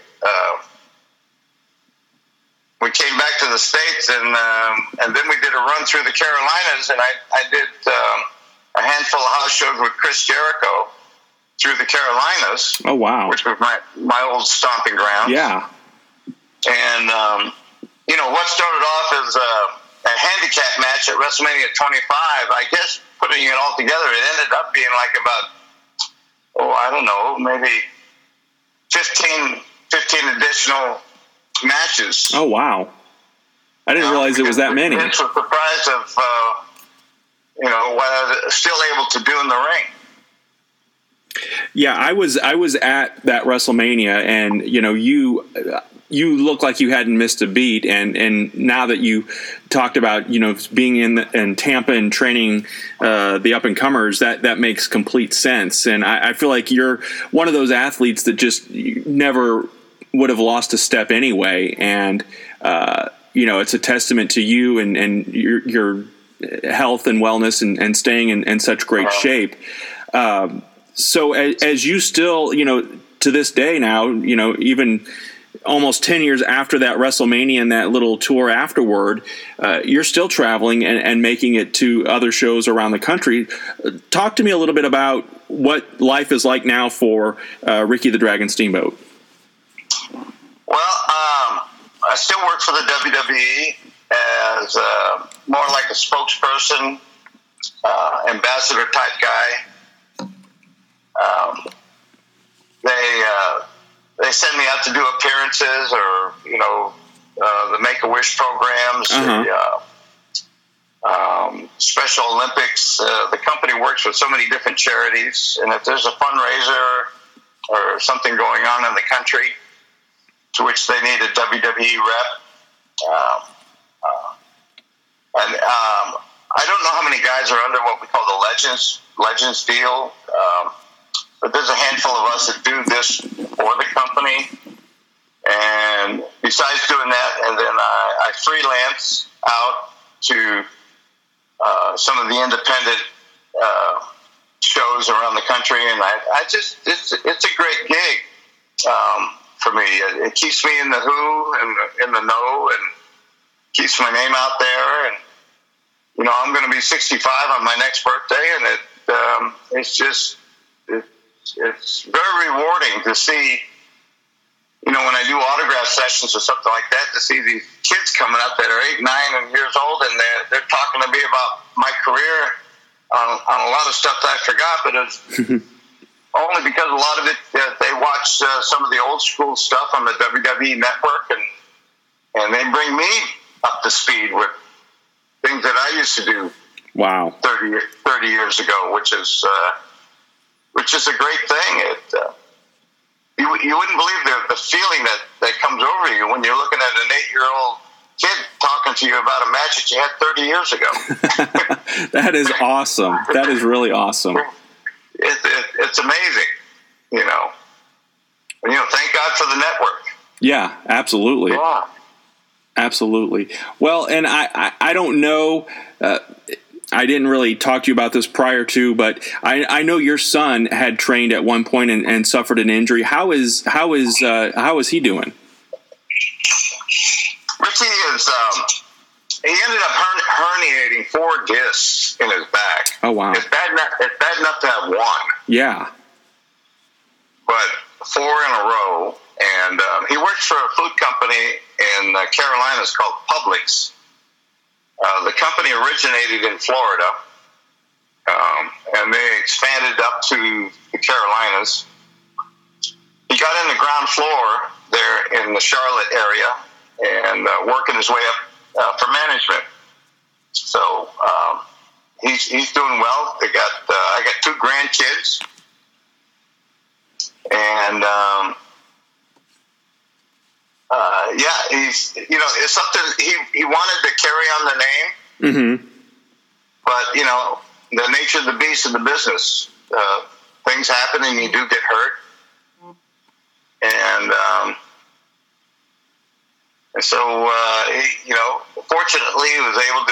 We came back to the States, and then we did a run through the Carolinas, and I did a handful of house shows with Chris Jericho through the Carolinas. Oh, wow. Which was my old stomping ground. Yeah. And, what started off as a handicap match at WrestleMania 25, I guess putting it all together, it ended up being like about, I don't know, maybe 15 additional matches. Oh, wow. I didn't realize it was that many. Vince was surprised of, what I was still able to do in the ring. Yeah, I was at that WrestleMania, and you look like you hadn't missed a beat, and now that you talked about being in Tampa and training the up and comers, that makes complete sense. And I feel like you're one of those athletes that just never would have lost a step anyway, and it's a testament to you and your health and wellness and staying in such great shape. So as you still, to this day now, even almost 10 years after that WrestleMania and that little tour afterward, you're still traveling and making it to other shows around the country. Talk to me a little bit about what life is like now for Ricky the Dragon Steamboat. Well, I still work for the WWE as more like a spokesperson, ambassador type guy. They send me out to do appearances or, the Make-A-Wish programs, the Special Olympics. The company works with so many different charities, and if there's a fundraiser or something going on in the country to which they need a WWE rep, I don't know how many guys are under what we call the Legends deal, but there's a handful of us that do this for the company. And besides doing that, and then I freelance out to some of the independent shows around the country, and it's a great gig for me. It keeps me in the who and in the know, and keeps my name out there. And I'm going to be 65 on my next birthday, and it's very rewarding to see, when I do autograph sessions or something like that, to see these kids coming up that are 8, 9 years old, and they're talking to me about my career on a lot of stuff that I forgot, but it's only because a lot of it, they watch some of the old school stuff on the WWE network, and they bring me up to speed with things that I used to do 30 years ago, which is a great thing. You wouldn't believe the feeling that comes over you when you're looking at an 8-year-old kid talking to you about a match that you had 30 years ago. That is awesome. That is really awesome. It's amazing, And, thank God for the network. Yeah, absolutely. Yeah. Absolutely. Well, and I don't know, I didn't really talk to you about this prior to, but I know your son had trained at one point and suffered an injury. How is he doing? Richie is, he ended up herniating 4 discs in his back. Oh, wow. It's bad enough to have one. Yeah. But 4 in a row. And he works for a food company in Carolinas called Publix. The company originated in Florida, and they expanded up to the Carolinas. He got in the ground floor there in the Charlotte area and working his way up for management. So he's doing well. I got 2 grandkids, and he's it's something he wanted to carry on the name, but the nature of the beast of the business, things happen and you do get hurt, and so fortunately he was able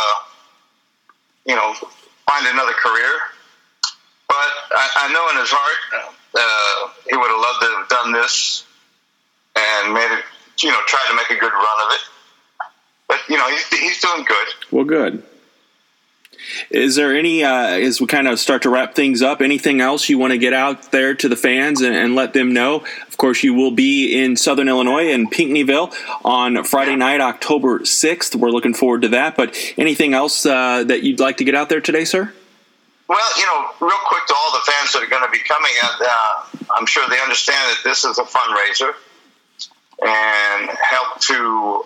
to find another career. But I know in his heart he would have loved to have done this and made it, try to make a good run of it. But, he's doing good. Well, good. Is there any, as we kind of start to wrap things up, anything else you want to get out there to the fans and let them know? Of course, you will be in Southern Illinois in Pinckneyville on Friday night, October 6th. We're looking forward to that. But anything else that you'd like to get out there today, sir? Well, real quick to all the fans that are going to be coming, I'm sure they understand that this is a fundraiser and help to,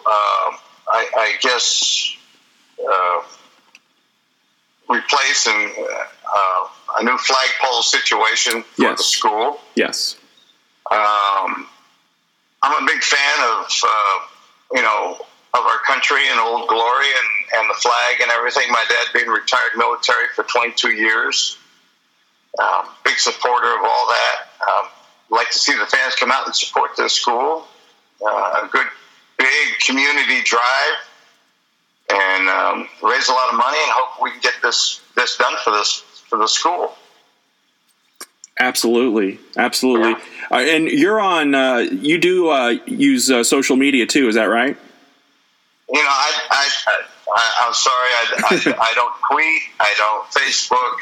replace a new flagpole situation for the school. Yes. I'm a big fan of our country and Old Glory and the flag and everything. My dad being retired military for 22 years. Big supporter of all that. Like to see the fans come out and support the school. A good, big community drive. and raise a lot of money, and hope we can get this done for the school. Absolutely. Yeah. And you're on. You do use social media too. Is that right? You know, I'm sorry. I don't tweet. I don't Facebook.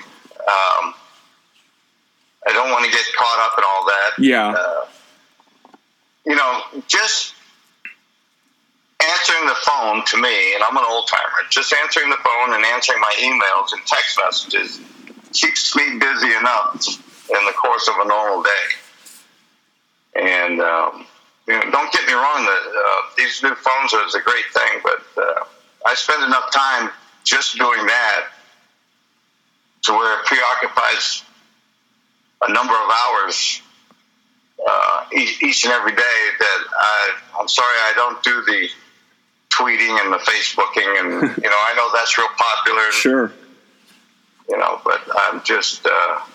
I don't want to get caught up in all that. Yeah. You know, just answering the phone to me, and I'm an old timer. Just answering the phone and answering my emails and text messages keeps me busy enough in the course of a normal day. And you know, don't get me wrong, these new phones is a great thing, but I spend enough time just doing that to where it preoccupies a number of hours each and every day that I'm sorry I don't do the tweeting and the Facebooking, and you know, I know that's real popular. And, sure. You know, but I'm just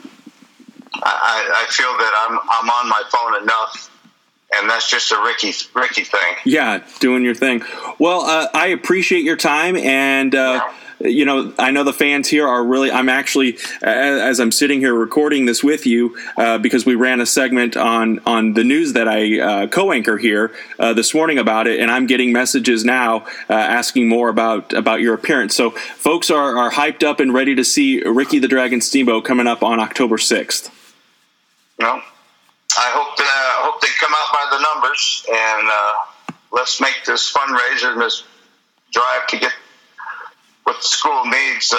I feel that I'm on my phone enough. And that's just a Ricky thing. Yeah, doing your thing. Well, I appreciate your time, and you know, I know the fans here are really. I'm actually, as I'm sitting here recording this with you, because we ran a segment on the news that I co-anchor here this morning about it, and I'm getting messages now asking more about your appearance. So, folks are hyped up and ready to see Ricky the Dragon Steamboat coming up on October 6th. No. I hope they come out by the numbers, and let's make this fundraiser and this drive to get what the school needs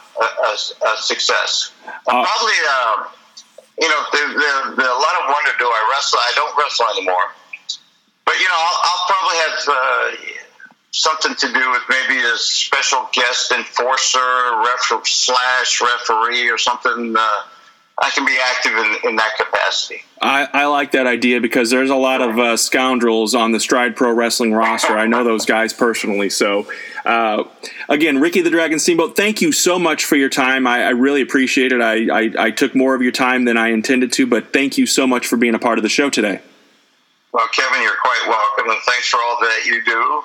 a success. Probably, you know, there's a lot of wonder. Do I wrestle? I don't wrestle anymore, but you know, I'll probably have something to do with maybe a special guest enforcer, referee, or something. I can be active in that capacity. I like that idea because there's a lot of scoundrels on the Stride Pro Wrestling roster. I know those guys personally. So, again, Ricky the Dragon Steamboat, thank you so much for your time. I really appreciate it. I took more of your time than I intended to, but thank you so much for being a part of the show today. Well, Kevin, you're quite welcome, and thanks for all that you do,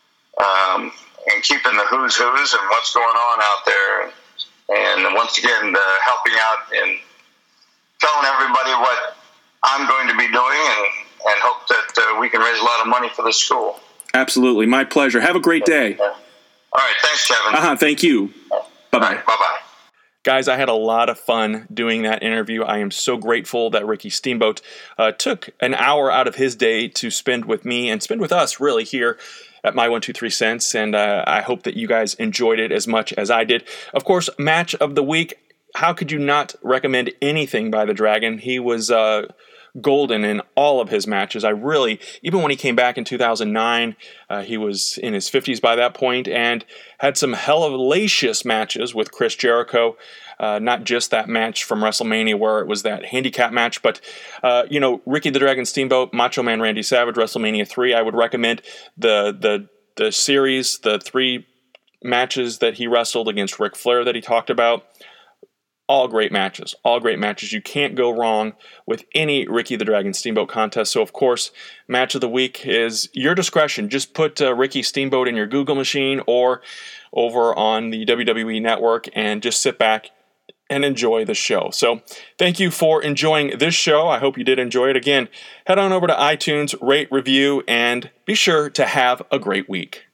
and keeping the who's and what's going on out there. And once again, helping out and telling everybody what I'm going to be doing, and hope that we can raise a lot of money for the school. Absolutely. My pleasure. Have a great day. All right. Thanks, Kevin. Thank you. Bye-bye. Right, bye-bye. Guys, I had a lot of fun doing that interview. I am so grateful that Ricky Steamboat took an hour out of his day to spend with me and spend with us really here at My 123 Cents, and I hope that you guys enjoyed it as much as I did. Of course, match of the week. How could you not recommend anything by the Dragon? He was golden in all of his matches. I really, even when he came back in 2009, he was in his 50s by that point and had some hellacious matches with Chris Jericho. Not just that match from WrestleMania where it was that handicap match, but, you know, Ricky the Dragon Steamboat, Macho Man Randy Savage, WrestleMania 3. I would recommend the series, the 3 matches that he wrestled against Ric Flair that he talked about. All great matches. All great matches. You can't go wrong with any Ricky the Dragon Steamboat contest. So, of course, match of the week is your discretion. Just put Ricky Steamboat in your Google machine or over on the WWE Network and just sit back and enjoy the show. So, thank you for enjoying this show. I hope you did enjoy it. Again, head on over to iTunes, rate, review, and be sure to have a great week.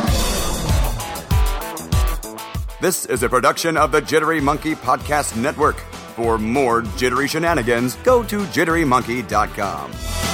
This is a production of the Jittery Monkey Podcast Network. For more jittery shenanigans, go to jitterymonkey.com.